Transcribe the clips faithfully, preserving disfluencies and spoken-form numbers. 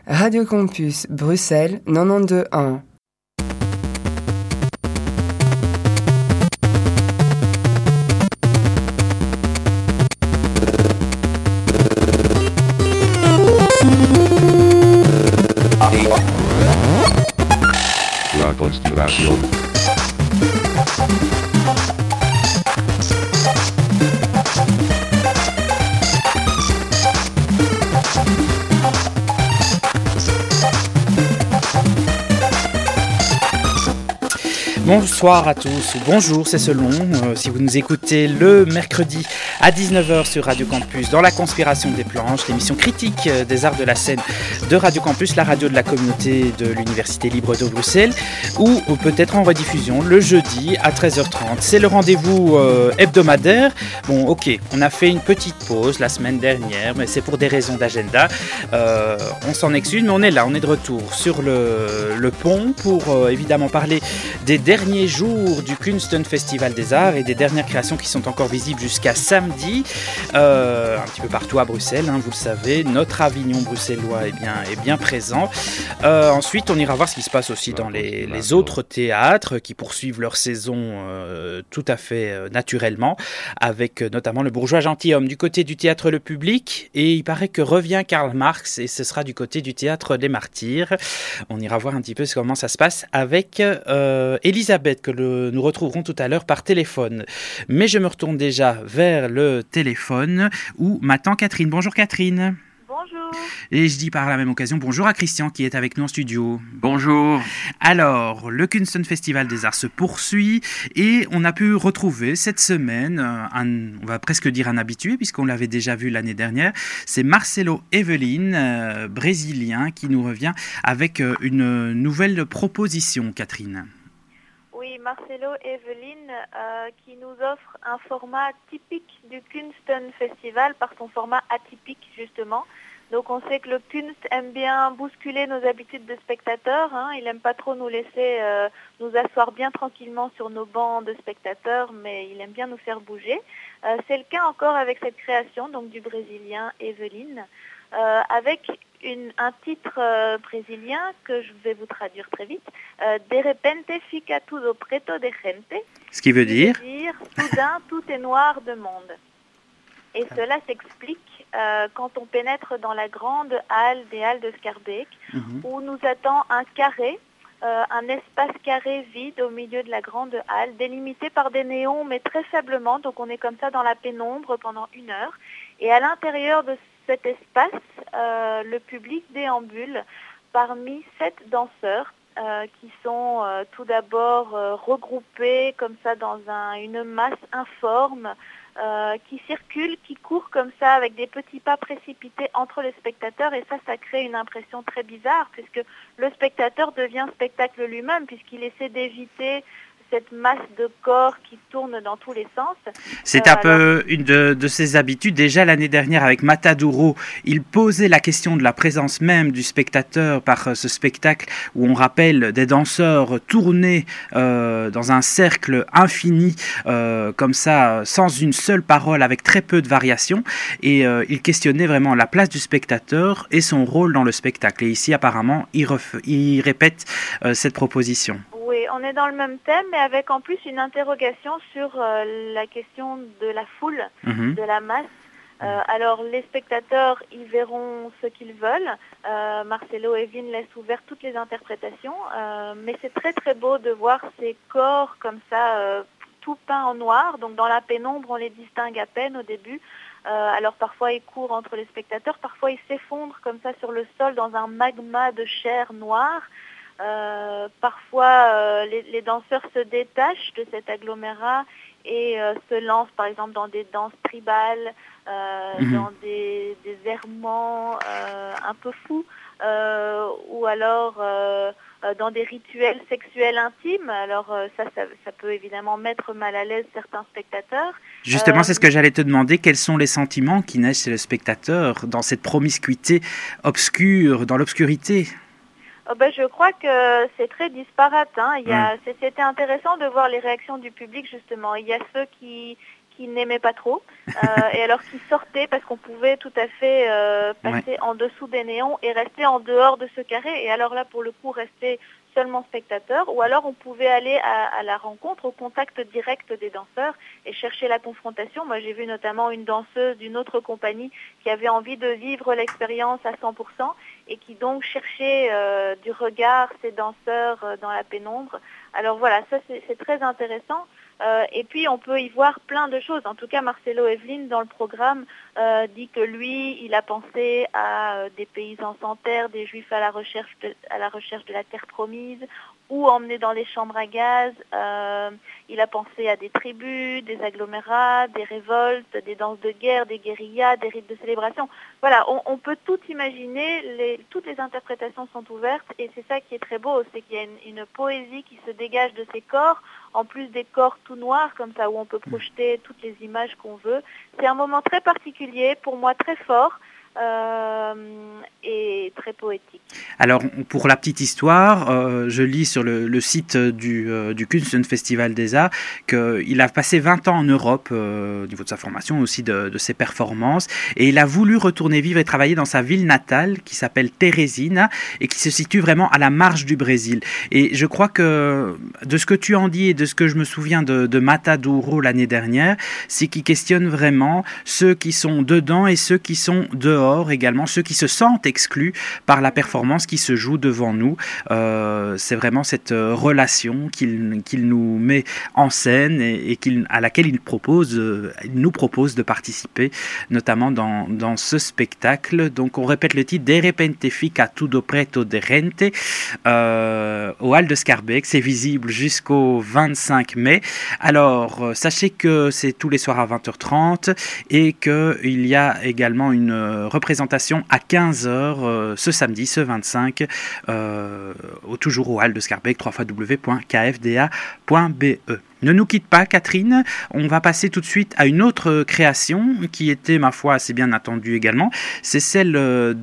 Radio Campus Bruxelles quatre-vingt-douze un. La Conspiration. Bonsoir à tous, ou bonjour, c'est selon, euh, si vous nous écoutez le mercredi à dix-neuf heures sur Radio Campus, dans la Conspiration des planches, l'émission critique des arts de la scène de Radio Campus, la radio de la communauté de l'Université libre de Bruxelles, ou, ou peut-être en rediffusion le jeudi à treize heures trente. C'est le rendez-vous euh, hebdomadaire. Bon, ok, on a fait une petite pause la semaine dernière, mais c'est pour des raisons d'agenda. Euh, on s'en excuse, mais on est là, on est de retour sur le, le pont pour euh, évidemment parler des derniers jours du Kunsten Festival des Arts et des dernières créations qui sont encore visibles jusqu'à samedi, euh, un petit peu partout à Bruxelles, hein, vous le savez, notre Avignon bruxellois est bien, est bien présent. Euh, ensuite, on ira voir ce qui se passe aussi dans les, les autres théâtres qui poursuivent leur saison euh, tout à fait euh, naturellement, avec euh, notamment le Bourgeois Gentilhomme du côté du Théâtre Le Public, et il paraît que revient Karl Marx, et ce sera du côté du Théâtre des Martyrs. On ira voir un petit peu comment ça se passe avec euh, Elisabeth, que le, nous retrouverons tout à l'heure par téléphone. Mais je me retourne déjà vers le téléphone où m'attend Catherine. Bonjour Catherine. Bonjour. Et je dis par la même occasion bonjour à Christian qui est avec nous en studio. Bonjour. Alors, le Kunsten Festival des Arts se poursuit et on a pu retrouver cette semaine, un, on va presque dire un habitué puisqu'on l'avait déjà vu l'année dernière, c'est Marcelo Evelyn, euh, brésilien, qui nous revient avec une nouvelle proposition, Catherine. Oui, Marcelo Evelyn euh, qui nous offre un format typique du Kunsten Festival par son format atypique justement. Donc on sait que le Kunst aime bien bousculer nos habitudes de spectateurs, hein. Il n'aime pas trop nous laisser euh, nous asseoir bien tranquillement sur nos bancs de spectateurs, mais il aime bien nous faire bouger. Euh, c'est le cas encore avec cette création donc du Brésilien Evelyn, euh, avec une, un titre euh, brésilien que je vais vous traduire très vite. Euh, De repente fica tudo preto de gente. Ce qui veut dire, veut dire soudain tout est noir de monde. Et cela s'explique euh, quand on pénètre dans la grande halle des halles de Schaerbeek, mmh. où nous attend un carré, euh, un espace carré vide au milieu de la grande halle, délimité par des néons, mais très faiblement. Donc on est comme ça dans la pénombre pendant une heure. Et à l'intérieur de cet espace, euh, le public déambule parmi sept danseurs euh, qui sont euh, tout d'abord euh, regroupés comme ça dans un, une masse informe, Euh, qui circulent, qui courent comme ça avec des petits pas précipités entre les spectateurs, et ça, ça crée une impression très bizarre puisque le spectateur devient spectacle lui-même puisqu'il essaie d'éviter cette masse de corps qui tourne dans tous les sens. C'est euh, un peu une de, de ses habitudes. Déjà l'année dernière avec Mataduro, il posait la question de la présence même du spectateur par ce spectacle où on rappelle des danseurs tournés euh, dans un cercle infini, euh, comme ça, sans une seule parole, avec très peu de variations. Et euh, il questionnait vraiment la place du spectateur et son rôle dans le spectacle. Et ici, apparemment, il, ref- il répète euh, cette proposition. Oui, on est dans le même thème, mais avec en plus une interrogation sur euh, la question de la foule, mmh. de la masse. Euh, alors les spectateurs, ils verront ce qu'ils veulent. Euh, Marcelo Evelyn laisse ouvert toutes les interprétations, euh, mais c'est très très beau de voir ces corps comme ça, euh, tout peints en noir. Donc dans la pénombre, on les distingue à peine au début. Euh, alors parfois ils courent entre les spectateurs, parfois ils s'effondrent comme ça sur le sol dans un magma de chair noire. Euh, parfois euh, les, les danseurs se détachent de cet agglomérat et euh, se lancent par exemple dans des danses tribales, euh, mmh. dans des, des errements euh, un peu fous, euh, ou alors euh, dans des rituels sexuels intimes. Alors euh, ça, ça, ça peut évidemment mettre mal à l'aise certains spectateurs. Justement, euh, c'est ce que j'allais te demander. Quels sont les sentiments qui naissent chez le spectateur dans cette promiscuité obscure, dans l'obscurité ? Oh ben, je crois que c'est très disparate. Hein. Il y a, mmh. C'était intéressant de voir les réactions du public, justement. Il y a ceux qui, qui n'aimaient pas trop, euh, et alors qui sortaient parce qu'on pouvait tout à fait euh, passer ouais. en dessous des néons et rester en dehors de ce carré, et alors là, pour le coup, rester seulement spectateur, ou alors on pouvait aller à, à la rencontre, au contact direct des danseurs et chercher la confrontation. Moi, j'ai vu notamment une danseuse d'une autre compagnie qui avait envie de vivre l'expérience à cent pour cent et qui donc cherchait euh, du regard ces danseurs euh, dans la pénombre. Alors voilà, ça c'est, c'est très intéressant. Euh, et puis on peut y voir plein de choses. En tout cas, Marcelo Evelyn, dans le programme, euh, dit que lui, il a pensé à euh, des paysans sans terre, des juifs à la recherche de, à la recherche de la terre promise, ou emmenés dans les chambres à gaz. Euh, il a pensé à des tribus, des agglomérats, des révoltes, des danses de guerre, des guérillas, des rites de célébration. Voilà, on, on peut tout imaginer, les, toutes les interprétations sont ouvertes, et c'est ça qui est très beau, c'est qu'il y a une, une poésie qui se dégage de ces corps, en plus des corps tout noirs, comme ça, où on peut projeter toutes les images qu'on veut. C'est un moment très particulier, pour moi très fort, Euh, et très poétique. Alors, pour la petite histoire, euh, je lis sur le, le site du, euh, du Kunstfestival des Arts qu'il a passé vingt ans en Europe euh, au niveau de sa formation, aussi de, de ses performances, et il a voulu retourner vivre et travailler dans sa ville natale qui s'appelle Teresina et qui se situe vraiment à la marge du Brésil. Et je crois que de ce que tu en dis et de ce que je me souviens de, de Matadouro l'année dernière, c'est qu'il questionne vraiment ceux qui sont dedans et ceux qui sont dehors également, ceux qui se sentent exclus par la performance qui se joue devant nous. Euh, c'est vraiment cette relation qu'il, qu'il nous met en scène et, et qu'il, à laquelle il, propose, euh, il nous propose de participer, notamment dans, dans ce spectacle. Donc on répète le titre, De repente fica tudo preto de rente, euh, au Hall de Schaerbeek. C'est visible jusqu'au vingt-cinq mai. Alors euh, sachez que c'est tous les soirs à vingt heures trente et qu'il y a également une représentation à quinze heures euh, ce samedi, ce vingt-cinq, euh, au, toujours au Hall de Schaerbeek, w w w point k f d a point b e. Ne nous quitte pas, Catherine. On va passer tout de suite à une autre création qui était, ma foi, assez bien attendue également. C'est celle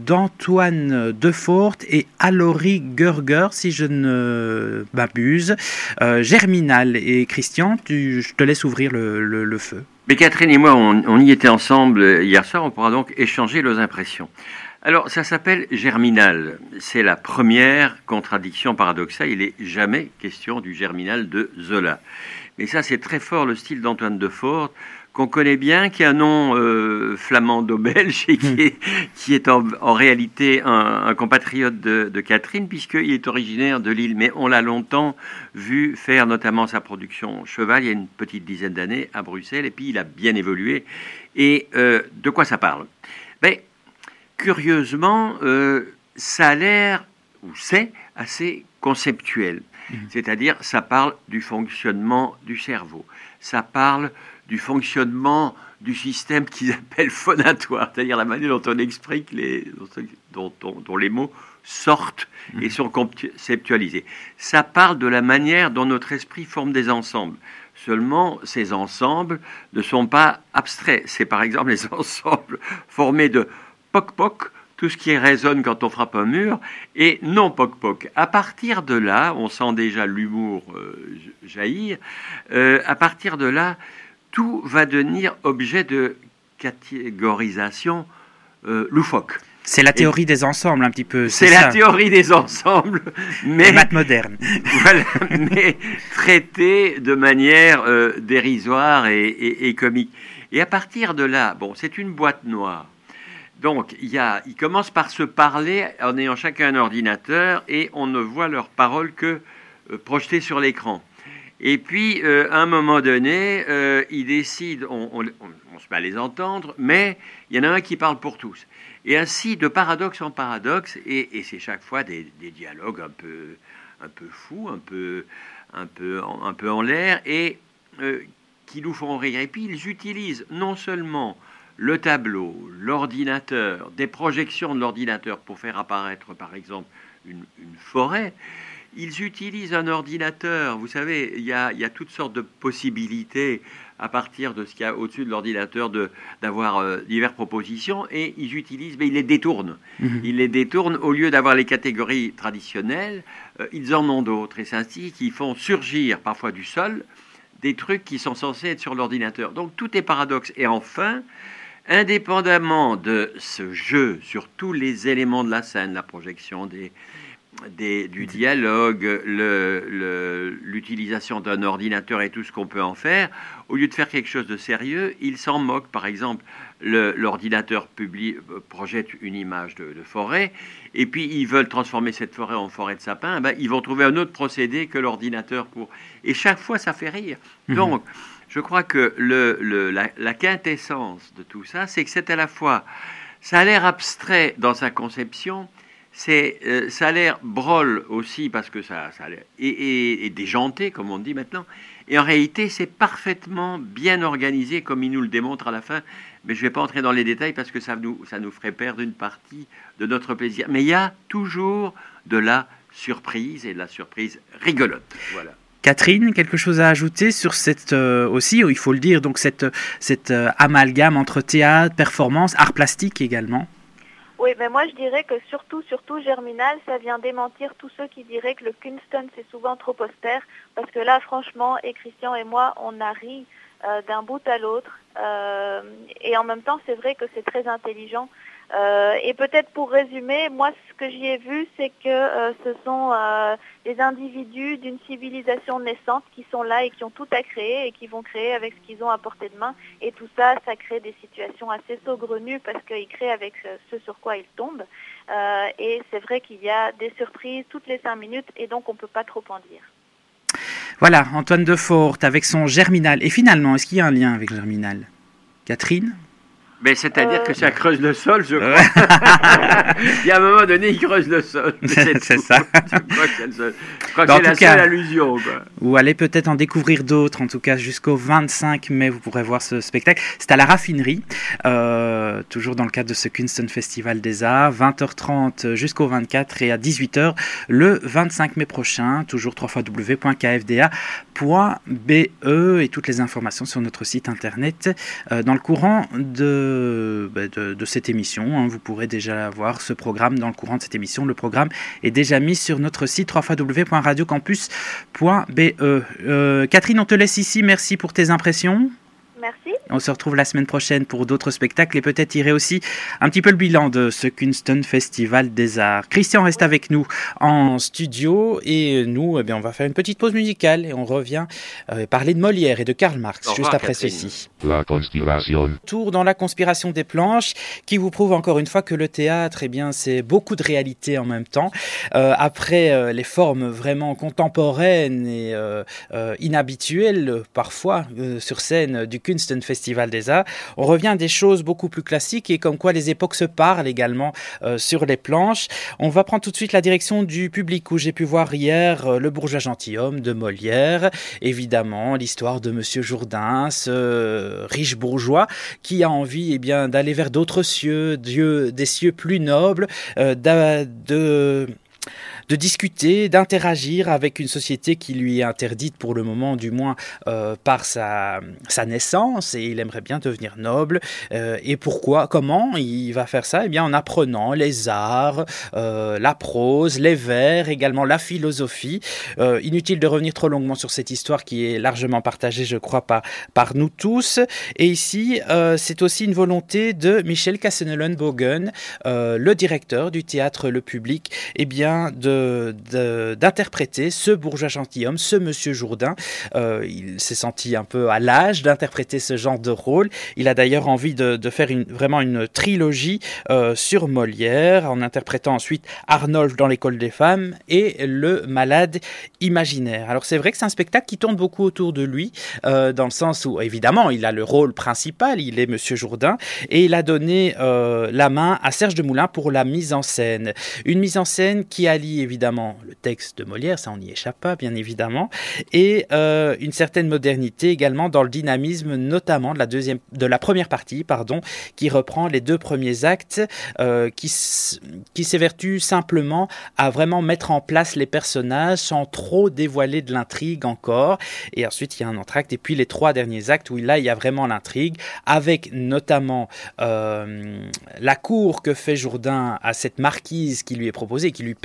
d'Antoine Defort et Alory Görger, si je ne m'abuse. Euh, Germinal. Et Christian, tu, je te laisse ouvrir le, le, le feu. Mais Catherine et moi, on, on y était ensemble hier soir. On pourra donc échanger nos impressions. Alors, ça s'appelle Germinal. C'est la première contradiction paradoxale. Il n'est jamais question du Germinal de Zola. Mais ça, c'est très fort le style d'Antoine Defort, qu'on connaît bien, qui est un nom euh, flamando-belge et qui est, qui est en, en réalité un, un compatriote de, de Catherine, puisqu'il est originaire de Lille. Mais on l'a longtemps vu faire notamment sa production Cheval, il y a une petite dizaine d'années, à Bruxelles, et puis il a bien évolué. Et euh, de quoi ça parle ? Ben, curieusement, euh, ça a l'air, ou c'est, assez conceptuel. Mmh. C'est-à-dire, ça parle du fonctionnement du cerveau. Ça parle du fonctionnement du système qu'ils appellent phonatoire, c'est-à-dire la manière dont on explique, les, dont, dont, dont les mots sortent mmh. et sont conceptualisés. Ça parle de la manière dont notre esprit forme des ensembles. Seulement, ces ensembles ne sont pas abstraits. C'est par exemple les ensembles formés de poc-poc, tout ce qui résonne quand on frappe un mur, et non poc-poc. À partir de là, on sent déjà l'humour euh, jaillir, euh, à partir de là, tout va devenir objet de catégorisation euh, loufoque. C'est la théorie et des ensembles, un petit peu. C'est, c'est la ça. théorie des ensembles, mais les maths modernes. Voilà, mais traitée de manière euh, dérisoire et, et, et comique. Et à partir de là, bon, c'est une boîte noire. Donc, il y a, ils commencent par se parler en ayant chacun un ordinateur et on ne voit leurs paroles que euh, projetées sur l'écran. Et puis, euh, à un moment donné, euh, ils décident, on, on, on se met à les entendre, mais il y en a un qui parle pour tous. Et ainsi, de paradoxe en paradoxe, et, et c'est chaque fois des, des dialogues un peu, un peu fous, un peu, un peu, en, un peu en l'air, et euh, qui nous font rire. Et puis, ils utilisent non seulement le tableau, l'ordinateur, des projections de l'ordinateur pour faire apparaître, par exemple, une, une forêt. Ils utilisent un ordinateur. Vous savez, il y a, il y a toutes sortes de possibilités à partir de ce qu'il y a au-dessus de l'ordinateur de, d'avoir euh, diverses propositions, et ils utilisent, mais ils les détournent. Mmh. Ils les détournent, au lieu d'avoir les catégories traditionnelles, euh, ils en ont d'autres. Et c'est ainsi qu'ils font surgir parfois du sol des trucs qui sont censés être sur l'ordinateur. Donc tout est paradoxe. Et enfin, indépendamment de ce jeu sur tous les éléments de la scène, la projection des, des, du dialogue, le, le, l'utilisation d'un ordinateur et tout ce qu'on peut en faire, au lieu de faire quelque chose de sérieux, ils s'en moquent. Par exemple, le, l'ordinateur publie, projette une image de, de forêt, et puis ils veulent transformer cette forêt en forêt de sapin, ben, ils vont trouver un autre procédé que l'ordinateur pour... Et chaque fois, ça fait rire. Mmh. Donc, je crois que le, le, la, la quintessence de tout ça, c'est que c'est à la fois... Ça a l'air abstrait dans sa conception, c'est, euh, ça a l'air brol aussi, parce que ça, ça a l'air... Et, et, et déjanté, comme on dit maintenant. Et en réalité, c'est parfaitement bien organisé, comme il nous le démontre à la fin. Mais je ne vais pas entrer dans les détails, parce que ça nous, ça nous ferait perdre une partie de notre plaisir. Mais il y a toujours de la surprise, et de la surprise rigolote. Voilà. Catherine, quelque chose à ajouter sur cette euh, aussi, il faut le dire, donc cette, cette euh, amalgame entre théâtre, performance, art plastique également. Oui, mais moi je dirais que surtout, surtout Germinal, ça vient démentir tous ceux qui diraient que le Kunsten c'est souvent trop austère, parce que là franchement, et Christian et moi, on a ri euh, d'un bout à l'autre, euh, et en même temps c'est vrai que c'est très intelligent. Euh, et peut-être pour résumer, moi ce que j'y ai vu, c'est que euh, ce sont euh, des individus d'une civilisation naissante qui sont là et qui ont tout à créer et qui vont créer avec ce qu'ils ont à portée de main. Et tout ça, ça crée des situations assez saugrenues parce qu'ils créent avec ce sur quoi ils tombent. Euh, et c'est vrai qu'il y a des surprises toutes les cinq minutes et donc on ne peut pas trop en dire. Voilà, Antoine Defort avec son Germinal. Et finalement, est-ce qu'il y a un lien avec Germinal ? Catherine ? Mais c'est-à-dire euh... que ça creuse le sol, je crois. Il y a un moment donné, il creuse le sol. C'est, c'est ça. Je crois que c'est, seul... je crois que c'est la cas, seule allusion. Quoi. Ou allez peut-être en découvrir d'autres, en tout cas jusqu'au vingt-cinq mai, vous pourrez voir ce spectacle. C'est à la Raffinerie, euh, toujours dans le cadre de ce Kunsten Festival des Arts, vingt heures trente jusqu'au vingt-quatre et à dix-huit heures le vingt-cinq mai prochain, toujours w w w point k f d a point b e et toutes les informations sur notre site internet euh, dans le courant de De, de, de cette émission. Hein. Vous pourrez déjà voir ce programme dans le courant de cette émission. Le programme est déjà mis sur notre site w w w point radio campus point b e. Euh, Catherine, on te laisse ici. Merci pour tes impressions. Merci. On se retrouve la semaine prochaine pour d'autres spectacles et peut-être tirer aussi un petit peu le bilan de ce Kunsten Festival des Arts. Christian reste avec nous en studio et nous, eh bien, on va faire une petite pause musicale et on revient euh, parler de Molière et de Karl Marx Au juste revoir, après Catherine. Ceci. La conspiration. Tour dans la conspiration des planches qui vous prouve encore une fois que le théâtre, eh bien, c'est beaucoup de réalité en même temps. Euh, après euh, les formes vraiment contemporaines et euh, euh, inhabituelles parfois euh, sur scène du Kunsten Festival des Arts, on revient à des choses beaucoup plus classiques et comme quoi les époques se parlent également euh, sur les planches. On va prendre tout de suite la direction du public où j'ai pu voir hier euh, Le bourgeois gentilhomme de Molière, évidemment l'histoire de Monsieur Jourdain, ce euh, riche bourgeois qui a envie eh bien, d'aller vers d'autres cieux, Dieu, des cieux plus nobles, euh, de... de de discuter, d'interagir avec une société qui lui est interdite pour le moment, du moins euh, par sa, sa naissance, et il aimerait bien devenir noble. Euh, et pourquoi, comment il va faire ça ? Eh bien, en apprenant les arts, euh, la prose, les vers, également la philosophie. Euh, inutile de revenir trop longuement sur cette histoire qui est largement partagée, je crois, par, par nous tous. Et ici, euh, c'est aussi une volonté de Michel Casseneulen-Bogen, euh, le directeur du théâtre Le Public, eh bien, de De, d'interpréter ce bourgeois gentilhomme, ce Monsieur Jourdain. Euh, il s'est senti un peu à l'âge d'interpréter ce genre de rôle. Il a d'ailleurs envie de, de faire une, vraiment une trilogie euh, sur Molière, en interprétant ensuite Arnolphe dans l'école des femmes et Le malade imaginaire. Alors c'est vrai que c'est un spectacle qui tourne beaucoup autour de lui, euh, dans le sens où évidemment il a le rôle principal, il est Monsieur Jourdain, et il a donné euh, la main à Serge de Moulin pour la mise en scène. Une mise en scène qui allie évidemment le texte de Molière, ça on n'y échappe pas bien évidemment, et euh, une certaine modernité également dans le dynamisme notamment de la, deuxième, de la première partie, pardon, qui reprend les deux premiers actes, euh, qui, qui s'évertue simplement à vraiment mettre en place les personnages sans trop dévoiler de l'intrigue encore, et ensuite il y a un entracte, et puis les trois derniers actes où là il y a vraiment l'intrigue, avec notamment euh, la cour que fait Jourdain à cette marquise qui lui est proposée, qui lui permet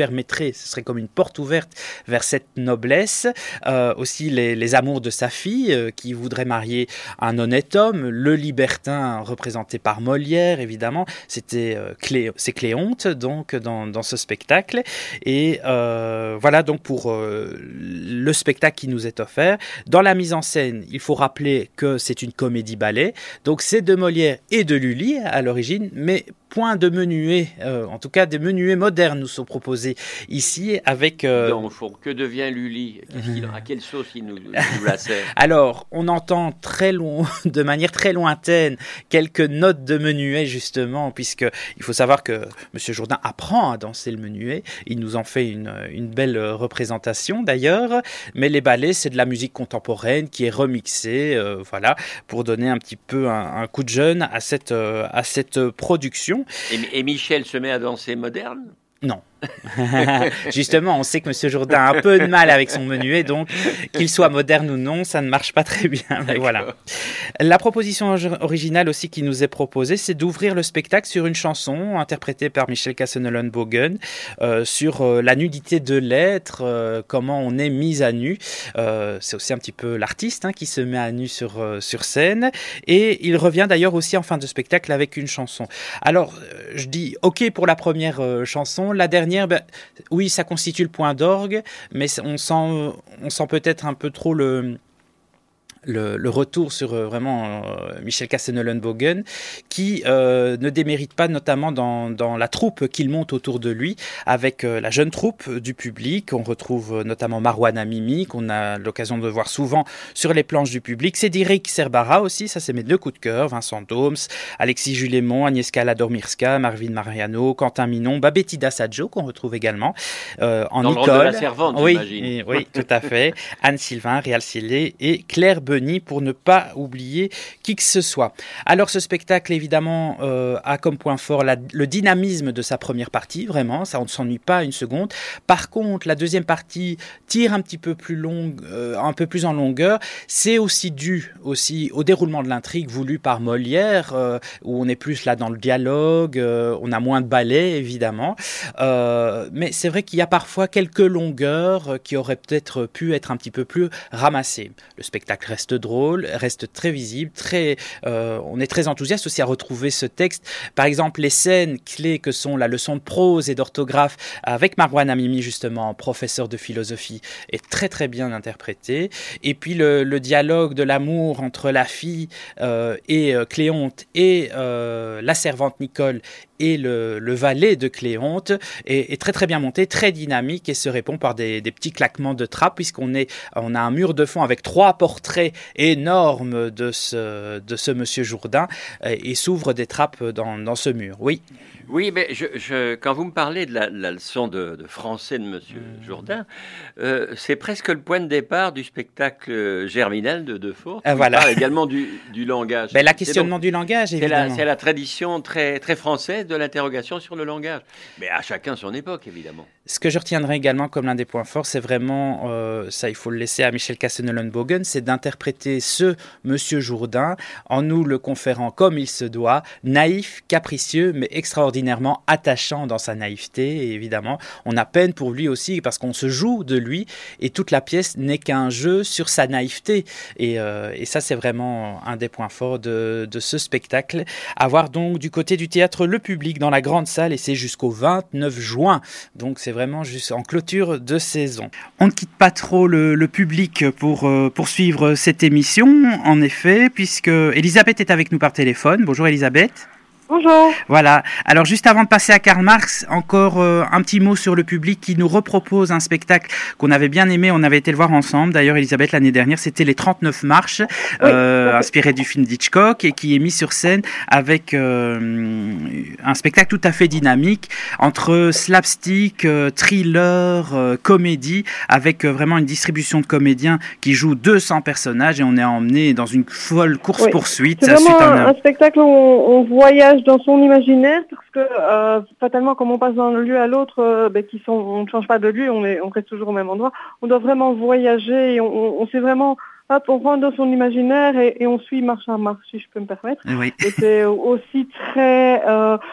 permettrait, ce serait comme une porte ouverte vers cette noblesse. Euh, aussi les, les amours de sa fille, euh, qui voudrait marier un honnête homme, le libertin représenté par Molière, évidemment, c'était euh, Clé, c'est Cléonte, donc, dans, dans ce spectacle. Et euh, voilà donc pour euh, le spectacle qui nous est offert. Dans la mise en scène, il faut rappeler que c'est une comédie-ballet, donc c'est de Molière et de Lully à l'origine, mais point de menuets, euh, en tout cas des menuets modernes nous sont proposés ici avec... Euh... Donc, que devient Lully? À quelle sauce il nous, nous la sert? Alors, on entend très loin, de manière très lointaine quelques notes de menuet justement, puisque il faut savoir que Monsieur Jourdain apprend à danser le menuet, il nous en fait une, une belle représentation d'ailleurs, mais les ballets c'est de la musique contemporaine qui est remixée, euh, voilà, pour donner un petit peu un, un coup de jeune à cette, euh, à cette production. Et, et Michel se met à danser moderne? Non. Justement, on sait que Monsieur Jourdain a un peu de mal avec son menuet, donc qu'il soit moderne ou non, ça ne marche pas très bien. Mais voilà. La proposition originale aussi qui nous est proposée, c'est d'ouvrir le spectacle sur une chanson interprétée par Michel Casseneulen-Bogen euh, sur euh, la nudité de l'être, euh, comment on est mis à nu. Euh, c'est aussi un petit peu l'artiste hein, qui se met à nu sur, euh, sur scène. Et il revient d'ailleurs aussi en fin de spectacle avec une chanson. Alors, euh, je dis OK pour la première euh, chanson. La dernière, ben, oui, ça constitue le point d'orgue, mais on sent, on sent peut-être un peu trop le... Le, le retour sur euh, vraiment euh, Michel Casseneulen-Bogen qui euh, ne démérite pas notamment dans, dans la troupe qu'il monte autour de lui avec euh, la jeune troupe du public. On retrouve euh, notamment Marouane Mimi qu'on a l'occasion de voir souvent sur les planches du public. Cédric Serbara aussi, ça c'est mes deux coups de cœur. Vincent Doms, Alexis Julémon, Agnieszka Ladormirska, Marvin Mariano, Quentin Minon, Babetida Sadjo qu'on retrouve également euh, en dans Nicole. Le rôle de la servante, oui, j'imagine. Et, oui, tout à fait. Anne Sylvain, Réal Cillé et Claire Benet, pour ne pas oublier qui que ce soit. Alors ce spectacle évidemment euh, a comme point fort la, le dynamisme de sa première partie, vraiment, ça on ne s'ennuie pas une seconde. Par contre, la deuxième partie tire un petit peu plus longue, euh, un peu plus en longueur. C'est aussi dû aussi au déroulement de l'intrigue voulu par Molière, euh, où on est plus là dans le dialogue, euh, on a moins de ballet évidemment, euh, mais c'est vrai qu'il y a parfois quelques longueurs qui auraient peut-être pu être un petit peu plus ramassées. Le spectacle reste drôle, reste très visible, très, euh, on est très enthousiaste aussi à retrouver ce texte. Par exemple, les scènes clés que sont la leçon de prose et d'orthographe avec Marouane Mimi, justement, professeur de philosophie, est très très bien interprété. Et puis le, le dialogue de l'amour entre la fille euh, et euh, Cléonte et euh, la servante Nicole et le, le valet de Cléonte est, est très très bien monté, très dynamique et se répond par des, des petits claquements de trappe puisqu'on est, on a un mur de fond avec trois portraits énormes de ce, de ce Monsieur Jourdain et, et s'ouvre des trappes dans, dans ce mur. Oui. Oui, mais je, je, quand vous me parlez de la, la leçon de, de français de Monsieur mmh. Jourdain, euh, c'est presque le point de départ du spectacle Germinal de Defort. Ah, voilà. Il parle également du, du langage. Ben, la questionnement donc, du langage, évidemment. C'est la, la tradition très, très française de l'interrogation sur le langage. Mais à chacun son époque, évidemment. Ce que je retiendrai également comme l'un des points forts, c'est vraiment, euh, ça il faut le laisser à Michel Casseneulen-Bogen, c'est d'interpréter ce Monsieur Jourdain en nous le conférant comme il se doit, naïf, capricieux, mais extraordinairement attachant dans sa naïveté. Et évidemment, on a peine pour lui aussi parce qu'on se joue de lui et toute la pièce n'est qu'un jeu sur sa naïveté. Et, euh, et ça, c'est vraiment un des points forts de, de ce spectacle. À voir donc du côté du théâtre Le Public dans la grande salle et c'est jusqu'au vingt-neuf juin. Donc c'est vraiment juste en clôture de saison. On ne quitte pas trop le, le public pour euh, poursuivre cette émission, en effet, puisque Elisabeth est avec nous par téléphone. Bonjour Elisabeth. Bonjour. Voilà. Alors juste avant de passer à Karl Marx, encore euh, un petit mot sur le public qui nous repropose un spectacle qu'on avait bien aimé. On avait été le voir ensemble. D'ailleurs, Elisabeth, l'année dernière, c'était les trente-neuf marches, oui, euh, inspiré du film d'Hitchcock et qui est mis sur scène avec euh, un spectacle tout à fait dynamique entre slapstick, euh, thriller, euh, comédie, avec euh, vraiment une distribution de comédiens qui jouent deux cents personnages et on est emmené dans une folle course-poursuite. Oui. C'est vraiment un, un spectacle où on, on voyage dans son imaginaire parce que euh, fatalement comme on passe d'un lieu à l'autre euh, ben, qui sont, on ne change pas de lieu, on, est, on reste toujours au même endroit, on doit vraiment voyager et on, on, on sait vraiment hop, on rentre dans son imaginaire et, et on suit marche à marche si je peux me permettre. Oui. Et c'est aussi très euh,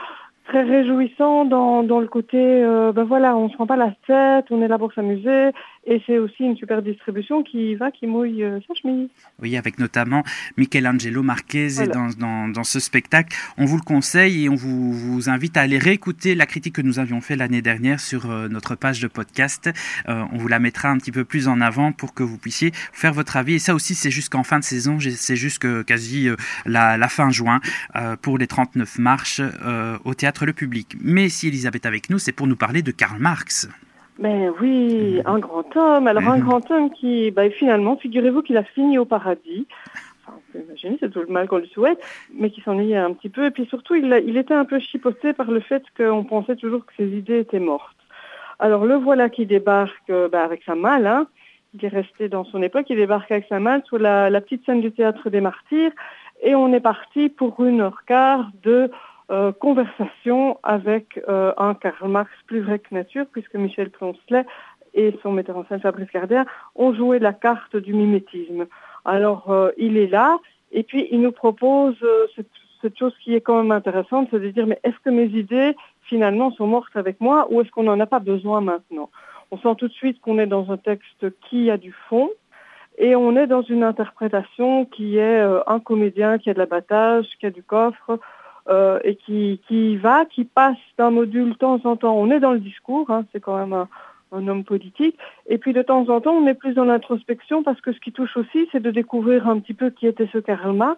très réjouissant dans, dans le côté, euh, ben voilà, on ne se prend pas la tête, on est là pour s'amuser, et c'est aussi une super distribution qui va, qui mouille euh, sa chemise. Oui, avec notamment Michelangelo Marchese voilà. dans, dans, dans ce spectacle. On vous le conseille et on vous, vous invite à aller réécouter la critique que nous avions fait l'année dernière sur euh, notre page de podcast. Euh, on vous la mettra un petit peu plus en avant pour que vous puissiez faire votre avis. Et ça aussi, c'est jusqu'en fin de saison, c'est jusque quasi euh, la, la fin juin euh, pour les trente-neuf marches euh, au Théâtre Le Public. Mais si Elisabeth est avec nous, c'est pour nous parler de Karl Marx. Mais oui, mmh. un grand homme. Alors mmh. un grand homme qui, bah, finalement, figurez-vous qu'il a fini au paradis. Enfin, vous pouvez imaginer, c'est tout le mal qu'on lui souhaite, mais qui s'ennuyait un petit peu. Et puis surtout, il, a, il était un peu chipoté par le fait qu'on pensait toujours que ses idées étaient mortes. Alors le voilà qui débarque bah, avec sa malle, hein. Il est resté dans son époque, il débarque avec sa malle sur la, la petite scène du Théâtre des Martyrs, et on est parti pour une heure quart de Euh, conversation avec euh, un Karl Marx plus vrai que nature, puisque Michel Poncelet et son metteur en scène Fabrice Gardien ont joué la carte du mimétisme. Alors euh, il est là, et puis il nous propose euh, cette, cette chose qui est quand même intéressante, c'est de dire mais est-ce que mes idées finalement sont mortes avec moi, ou est-ce qu'on n'en a pas besoin maintenant? On sent tout de suite qu'on est dans un texte qui a du fond, et on est dans une interprétation qui est euh, un comédien qui a de l'abattage, qui a du coffre, Euh, et qui, qui va, qui passe d'un module de temps en temps. On est dans le discours, hein, c'est quand même un, un homme politique, et puis de temps en temps on est plus dans l'introspection, parce que ce qui touche aussi, c'est de découvrir un petit peu qui était ce Karl Marx,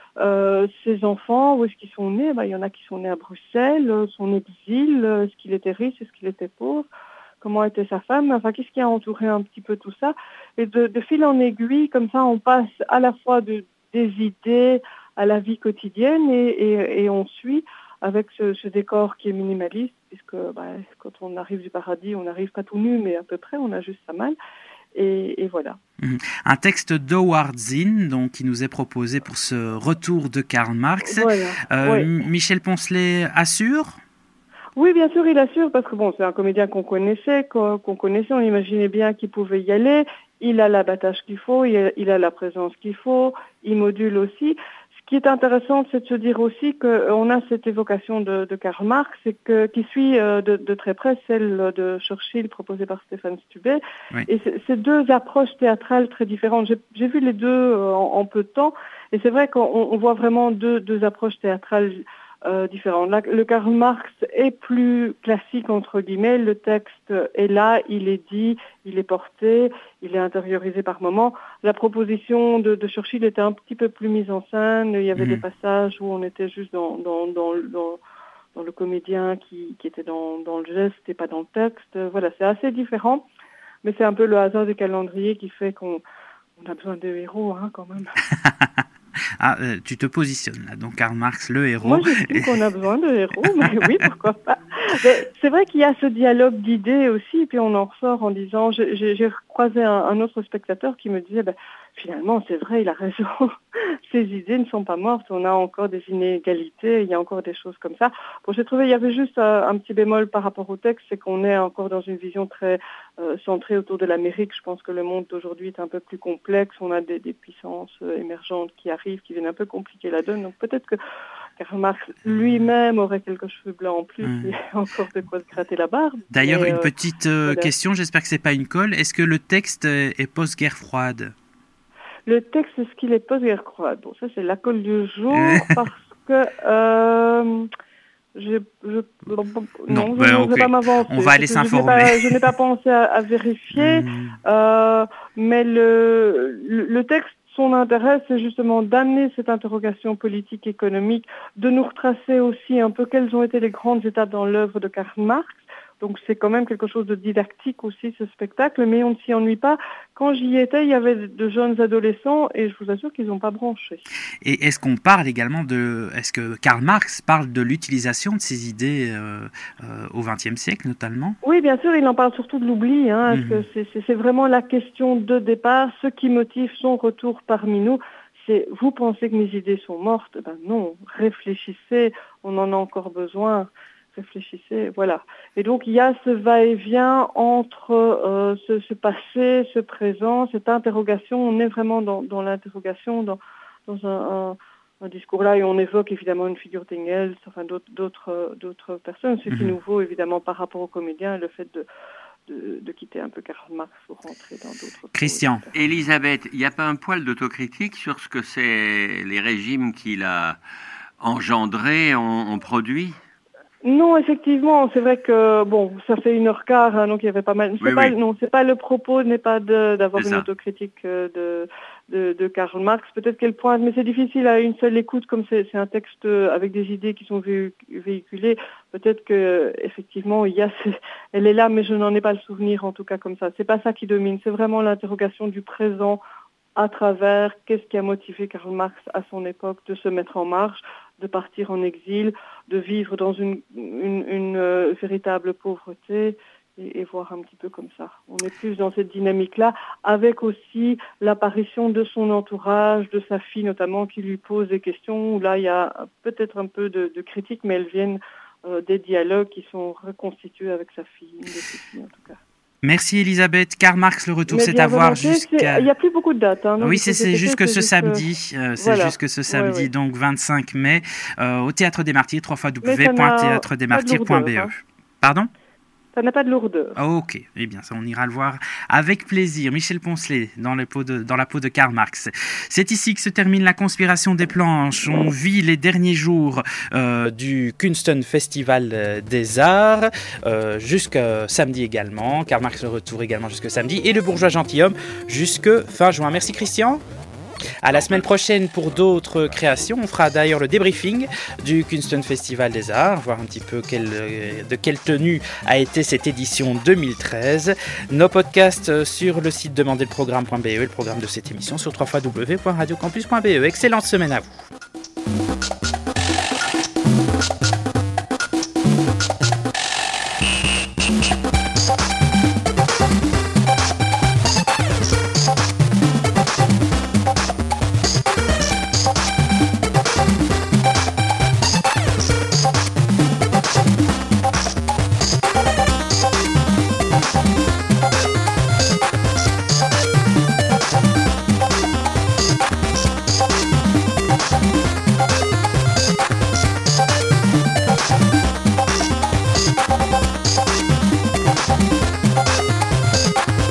euh, ses enfants, où est-ce qu'ils sont nés. Ben, il y en a qui sont nés à Bruxelles, son exil, est-ce qu'il était riche, est-ce qu'il était pauvre, comment était sa femme, enfin qu'est-ce qui a entouré un petit peu tout ça, et de, de fil en aiguille, comme ça on passe à la fois de, des idées à la vie quotidienne, et, et, et on suit avec ce, ce décor qui est minimaliste, puisque bah, quand on arrive du paradis, on n'arrive pas tout nu, mais à peu près, on a juste sa malle, et, et voilà. Mmh. Un texte d'Howard Zinn, donc, qui nous est proposé pour ce retour de Karl Marx. Voilà. Euh, Oui. Michel Poncelet assure ? Oui, bien sûr, il assure, parce que bon, c'est un comédien qu'on connaissait, qu'on, qu'on connaissait, on imaginait bien qu'il pouvait y aller, il a l'abattage qu'il faut, il a, il a la présence qu'il faut, il module aussi. Ce qui est intéressant, c'est de se dire aussi qu'on a cette évocation de, de Karl Marx, et que, qui suit euh, de, de très près celle de Churchill proposée par Stéphane Stubé. Oui. Et c'est, c'est deux approches théâtrales très différentes. J'ai, j'ai vu les deux euh, en, en peu de temps, et c'est vrai qu'on on voit vraiment deux, deux approches théâtrales Euh, différentes. Là, le Karl Marx est plus classique, entre guillemets. Le texte est là, il est dit, il est porté, il est intériorisé par moments. La proposition de, de Churchill était un petit peu plus mise en scène. Il y avait mmh. des passages où on était juste dans, dans, dans, dans, dans le comédien qui, qui était dans, dans le geste et pas dans le texte. Voilà, c'est assez différent, mais c'est un peu le hasard du calendrier qui fait qu'on on a besoin de héros, hein, quand même. Ah, euh, tu te positionnes là, donc Karl Marx, le héros. Moi, je dis qu'on a besoin de héros, mais oui, pourquoi pas. Mais c'est vrai qu'il y a ce dialogue d'idées aussi, puis on en ressort en disant, j'ai, j'ai croisé un, un autre spectateur qui me disait, ben, finalement, c'est vrai, il a raison, ces idées ne sont pas mortes, on a encore des inégalités, il y a encore des choses comme ça. Bon, j'ai trouvé, il y avait juste un, un petit bémol par rapport au texte, c'est qu'on est encore dans une vision très euh, centrée autour de l'Amérique. Je pense que le monde d'aujourd'hui est un peu plus complexe, on a des, des puissances euh, émergentes qui arrivent, qui viennent un peu compliquer la donne, donc peut-être que Karl Marx lui-même aurait quelques cheveux blancs en plus, mmh. et encore de quoi se gratter la barbe. D'ailleurs, mais, une euh, petite euh, voilà. question, j'espère que c'est pas une colle. Est-ce que le texte est post-guerre froide ? Le texte, est-ce qu'il est post-guerre froide ? Bon, ça c'est la colle du jour, parce que euh, je, je, non, non je ben, ne vais okay. pas m'avancer. On va aller s'informer. Je n'ai pas, je n'ai pas pensé à, à vérifier, mmh. euh, mais le, le, le texte, son intérêt, c'est justement d'amener cette interrogation politique, économique, de nous retracer aussi un peu quelles ont été les grandes étapes dans l'œuvre de Karl Marx. Donc c'est quand même quelque chose de didactique aussi, ce spectacle, mais on ne s'y ennuie pas. Quand j'y étais, il y avait de jeunes adolescents, et je vous assure qu'ils n'ont pas branché. Et est-ce qu'on parle également de... Est-ce que Karl Marx parle de l'utilisation de ces idées euh, euh, au vingtième siècle, notamment ? Oui, bien sûr, il en parle surtout de l'oubli. Hein, mmh. que c'est, c'est, c'est vraiment la question de départ. Ce qui motive son retour parmi nous, c'est « vous pensez que mes idées sont mortes ?» Ben non, réfléchissez, on en a encore besoin. Réfléchissez, voilà. Et donc il y a ce va-et-vient entre euh, ce, ce passé, ce présent, cette interrogation. On est vraiment dans, dans l'interrogation, dans, dans un, un, un discours-là, et on évoque évidemment une figure d'Engels, enfin d'autres, d'autres, d'autres personnes, ce qui mmh. nous vaut évidemment par rapport aux comédiens le fait de, de, de quitter un peu Karl Marx pour rentrer dans d'autres... Christian. Elisabeth, il n'y a pas un poil d'autocritique sur ce que c'est les régimes qu'il a engendrés, ont, ont produit ? Non, effectivement, c'est vrai que bon, ça fait une heure quart, hein, donc il y avait pas mal. C'est oui, pas, oui. Non, c'est pas le propos, n'est pas de, d'avoir c'est une ça. autocritique de, de de Karl Marx. Peut-être qu'elle pointe, mais c'est difficile à une seule écoute, comme c'est, c'est un texte avec des idées qui sont vé- véhiculées. Peut-être que effectivement, il y a, elle est là, mais je n'en ai pas le souvenir en tout cas comme ça. C'est pas ça qui domine. C'est vraiment l'interrogation du présent à travers qu'est-ce qui a motivé Karl Marx à son époque de se mettre en marche, de partir en exil, de vivre dans une, une, une euh, véritable pauvreté et, et voir un petit peu comme ça. On est plus dans cette dynamique-là, avec aussi l'apparition de son entourage, de sa fille notamment, qui lui pose des questions, où là il y a peut-être un peu de, de critique, mais elles viennent euh, des dialogues qui sont reconstitués avec sa fille, une de ses filles en tout cas. Merci Elisabeth. Karl Marx, le retour, Mais c'est à voir volontiers, jusqu'à... Il n'y a plus beaucoup de dates. Hein, oui, c'est, c'est jusque ce samedi. Euh, c'est voilà. jusque ce samedi, ouais, ouais. donc vingt-cinq mai, euh, au Théâtre des Martyrs, w w w point théâtre des martyrs point b e. Hein. Pardon ? Ça n'a pas de lourdeur. Oh, ok, eh bien ça on ira le voir avec plaisir. Michel Poncelet dans, les peaux de, dans la peau de Karl Marx. C'est ici que se termine la conspiration des planches. On vit les derniers jours euh, du Kunsten Festival des Arts, euh, jusqu'à samedi également. Karl Marx le retour également jusqu'à samedi. Et le Bourgeois Gentilhomme jusqu'à fin juin. Merci Christian. À la semaine prochaine pour d'autres créations. On fera d'ailleurs le débriefing du Kunsten Festival des Arts, voir un petit peu quelle, de quelle tenue a été cette édition deux mille treize. Nos podcasts sur le site demandez le programme point b e, le programme de cette émission sur w w w point radio campus point b e. Excellente semaine à vous.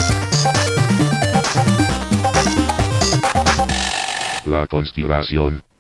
La conspiración.